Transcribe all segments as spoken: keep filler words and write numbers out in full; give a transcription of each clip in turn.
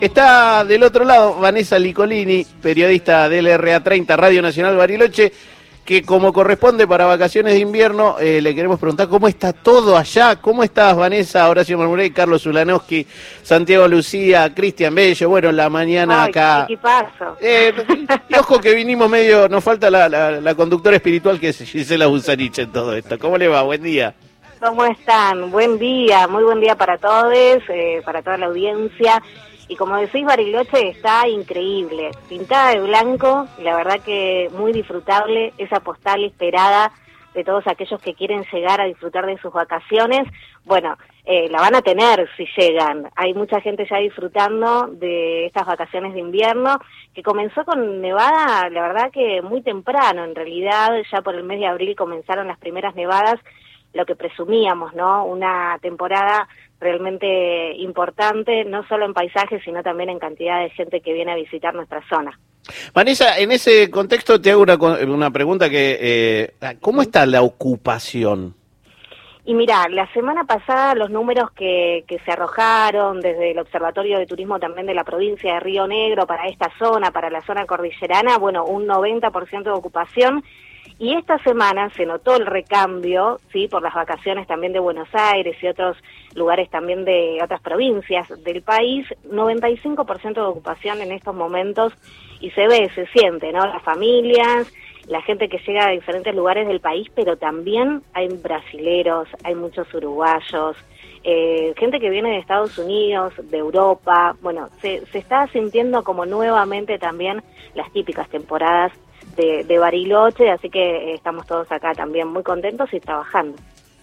Está del otro lado Vanessa Licolini, periodista del R A treinta, Radio Nacional Bariloche, que como corresponde para vacaciones de invierno, eh, le queremos preguntar cómo está todo allá. ¿Cómo estás, Vanessa? Horacio Marmurey, Carlos Zulanowski, Santiago Lucía, Cristian Bello. Bueno, la mañana Ay, acá. ¿qué paso? Eh, y ojo que vinimos medio, nos falta la, la, la conductora espiritual que es Gisela Busanich en todo esto. ¿Cómo le va? Buen día. ¿Cómo están? Buen día, muy buen día para todos, eh, para toda la audiencia. Y como decís, Bariloche está increíble, pintada de blanco, la verdad que muy disfrutable, esa postal esperada de todos aquellos que quieren llegar a disfrutar de sus vacaciones. Bueno, eh, la van a tener si llegan. Hay mucha gente ya disfrutando de estas vacaciones de invierno, que comenzó con nevada, la verdad que muy temprano, en realidad ya por el mes de abril comenzaron las primeras nevadas, lo que presumíamos, ¿no? Una temporada realmente importante, no solo en paisajes, sino también en cantidad de gente que viene a visitar nuestra zona. Vanessa, en ese contexto te hago una, una pregunta que, eh, ¿cómo está la ocupación? Y mira, la semana pasada los números que, que se arrojaron desde el Observatorio de Turismo también de la provincia de Río Negro para esta zona, para la zona cordillerana, bueno, un noventa por ciento de ocupación. Y esta semana se notó el recambio, sí, por las vacaciones también de Buenos Aires y otros lugares también de otras provincias del país, noventa y cinco por ciento de ocupación en estos momentos, y se ve, se siente, ¿no? Las familias, la gente que llega a diferentes lugares del país, pero también hay brasileros, hay muchos uruguayos, eh, gente que viene de Estados Unidos, de Europa. Bueno, se, se está sintiendo como nuevamente también las típicas temporadas De, de Bariloche, así que estamos todos acá también muy contentos y trabajando.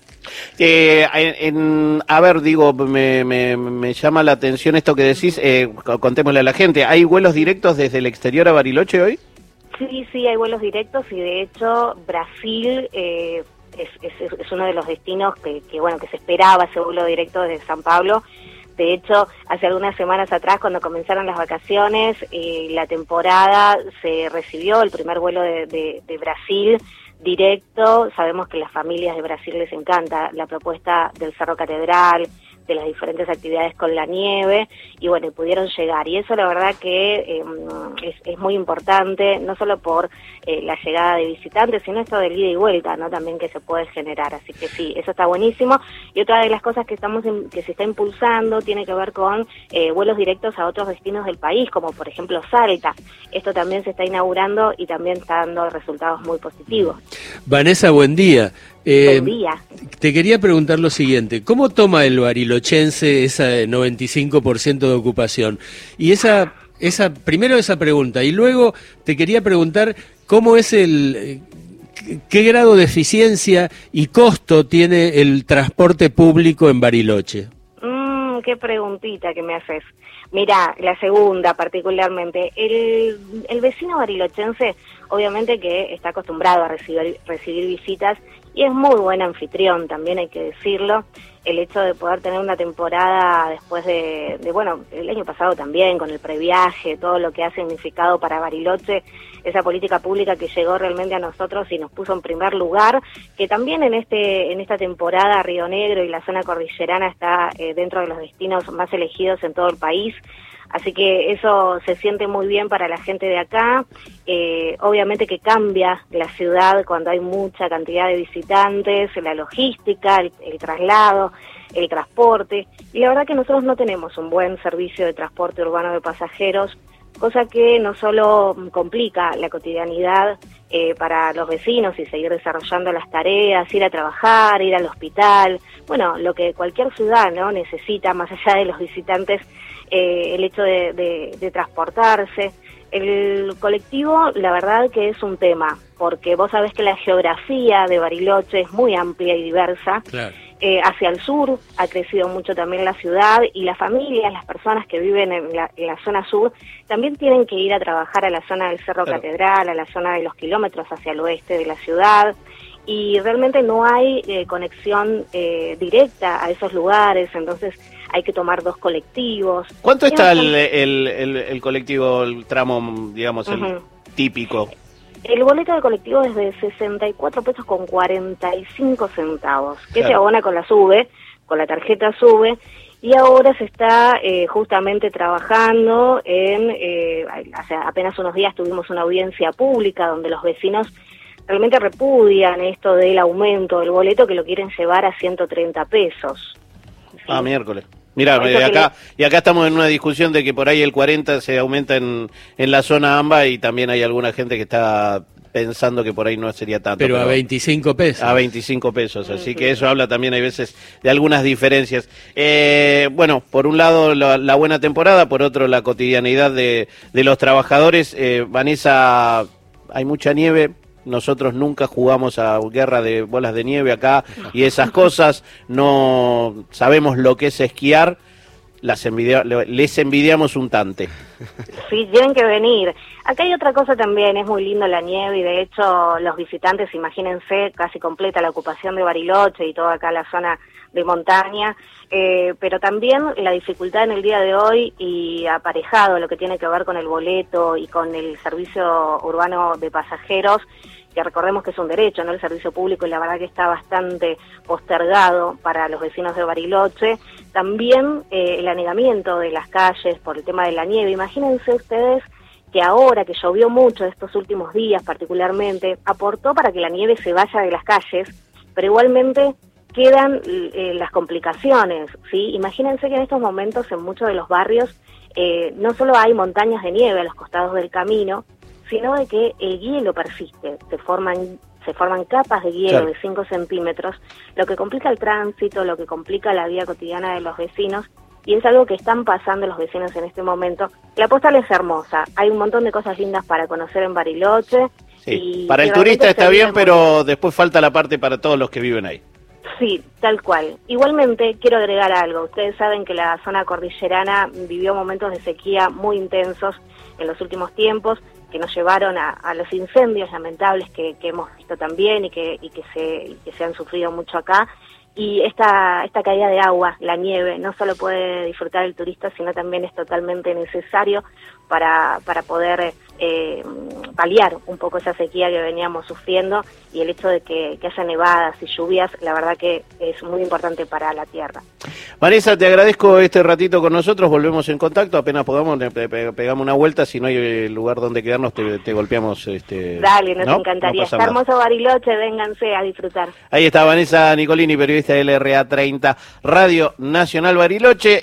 Eh, en, en, a ver, digo, me, me, me llama la atención esto que decís, eh, contémosle a la gente, ¿hay vuelos directos desde el exterior a Bariloche hoy? Sí, sí, hay vuelos directos y de hecho Brasil eh, es, es, es uno de los destinos que, que, bueno, que se esperaba ese vuelo directo desde San Pablo. De hecho, hace algunas semanas atrás, cuando comenzaron las vacaciones, eh, la temporada, se recibió el primer vuelo de, de, de Brasil directo. Sabemos que a las familias de Brasil les encanta la propuesta del Cerro Catedral, de las diferentes actividades con la nieve, y bueno, pudieron llegar. Y eso la verdad que eh, es, es muy importante, no solo por eh, la llegada de visitantes, sino esto del ida y vuelta, ¿no? También que se puede generar. Así que sí, eso está buenísimo. Y otra de las cosas que estamos en, que se está impulsando tiene que ver con eh, vuelos directos a otros destinos del país, como por ejemplo Salta. Esto también se está inaugurando y también está dando resultados muy positivos. Vanessa, buen día. Eh, buen día. Te quería preguntar lo siguiente, ¿cómo toma el barilochense esa noventa y cinco por ciento de ocupación? Y esa, esa, primero esa pregunta, y luego te quería preguntar cómo es el, qué grado de eficiencia y costo tiene el transporte público en Bariloche. Mm, qué preguntita que me haces. Mira, la segunda particularmente, el, el vecino barilochense obviamente que está acostumbrado a recibir, recibir visitas y es muy buen anfitrión, también hay que decirlo. El hecho de poder tener una temporada después de, de, bueno, el año pasado también, con el previaje, todo lo que ha significado para Bariloche, esa política pública que llegó realmente a nosotros y nos puso en primer lugar, que también en este en esta temporada Río Negro y la zona cordillerana está eh, dentro de los destinos más elegidos en todo el país. Así que eso se siente muy bien para la gente de acá. Eh, obviamente que cambia la ciudad cuando hay mucha cantidad de visitantes, la logística, el, el traslado, el transporte. Y la verdad que nosotros no tenemos un buen servicio de transporte urbano de pasajeros, cosa que no solo complica la cotidianidad eh, para los vecinos y seguir desarrollando las tareas, ir a trabajar, ir al hospital, bueno, lo que cualquier ciudad, ¿no?, necesita, más allá de los visitantes, eh, el hecho de, de, de transportarse. El colectivo, la verdad que es un tema, porque vos sabés que la geografía de Bariloche es muy amplia y diversa. Claro. Eh, hacia el sur ha crecido mucho también la ciudad y las familias, las personas que viven en la, en la zona sur, también tienen que ir a trabajar a la zona del Cerro Claro. Catedral, a la zona de los kilómetros hacia el oeste de la ciudad, y realmente no hay eh, conexión eh, directa a esos lugares, entonces hay que tomar dos colectivos. ¿Cuánto Y está el, bastante... el, el, el colectivo, el tramo, digamos, el Uh-huh. típico? El boleto de colectivo es de sesenta y cuatro pesos con cuarenta y cinco centavos, que Claro. se abona con la SUBE, con la tarjeta SUBE, y ahora se está eh, justamente trabajando en, eh, hace apenas unos días tuvimos una audiencia pública donde los vecinos realmente repudian esto del aumento del boleto, que lo quieren llevar a ciento treinta pesos. ¿Sí? Ah, miércoles. Mira, y acá, le... y acá estamos en una discusión de que por ahí el cuarenta se aumenta en, en la zona AMBA y también hay alguna gente que está pensando que por ahí no sería tanto. Pero, pero a veinticinco pesos. A veinticinco pesos, así que eso habla también, hay veces, de algunas diferencias. Eh, bueno, por un lado la, la buena temporada, por otro la cotidianidad de, de los trabajadores. Eh, Vanessa, hay mucha nieve. Nosotros nunca jugamos a guerra de bolas de nieve acá y esas cosas, no sabemos lo que es esquiar, las envidia, les envidiamos un tante. Sí, tienen que venir. Acá hay otra cosa también, es muy lindo la nieve y de hecho los visitantes, imagínense, casi completa la ocupación de Bariloche y toda acá la zona de montaña, eh, pero también la dificultad en el día de hoy y aparejado lo que tiene que ver con el boleto y con el servicio urbano de pasajeros, que recordemos que es un derecho, ¿no? El servicio público, y la verdad que está bastante postergado para los vecinos de Bariloche. También eh, el anegamiento de las calles por el tema de la nieve. Imagínense ustedes que ahora que llovió mucho estos últimos días particularmente, aportó para que la nieve se vaya de las calles, pero igualmente quedan eh, las complicaciones, ¿sí? Imagínense que en estos momentos en muchos de los barrios eh, no solo hay montañas de nieve a los costados del camino, sino de que el hielo persiste, se forman se forman capas de hielo, claro, de cinco centímetros, lo que complica el tránsito, lo que complica la vida cotidiana de los vecinos, y es algo que están pasando los vecinos en este momento. La postal es hermosa, hay un montón de cosas lindas para conocer en Bariloche. Sí, y para el turista está bien, pero después falta la parte para todos los que viven ahí. Sí, tal cual. Igualmente, quiero agregar algo. Ustedes saben que la zona cordillerana vivió momentos de sequía muy intensos en los últimos tiempos, que nos llevaron a, a los incendios lamentables que, que hemos visto también y que, y que se y que se han sufrido mucho acá. Y esta esta caída de agua, la nieve, no solo puede disfrutar el turista, sino también es totalmente necesario para, para poder eh, paliar un poco esa sequía que veníamos sufriendo, y el hecho de que, que haya nevadas y lluvias, la verdad que es muy importante para la tierra. Vanessa, te agradezco este ratito con nosotros, volvemos en contacto, apenas podamos, pe pe pegamos una vuelta, si no hay lugar donde quedarnos, te, te golpeamos. Este, Dale, nos ¿no? encantaría. No Está hermoso Bariloche, vénganse a disfrutar. Ahí está Vanessa Nicolini, periodista de L R A treinta, Radio Nacional Bariloche.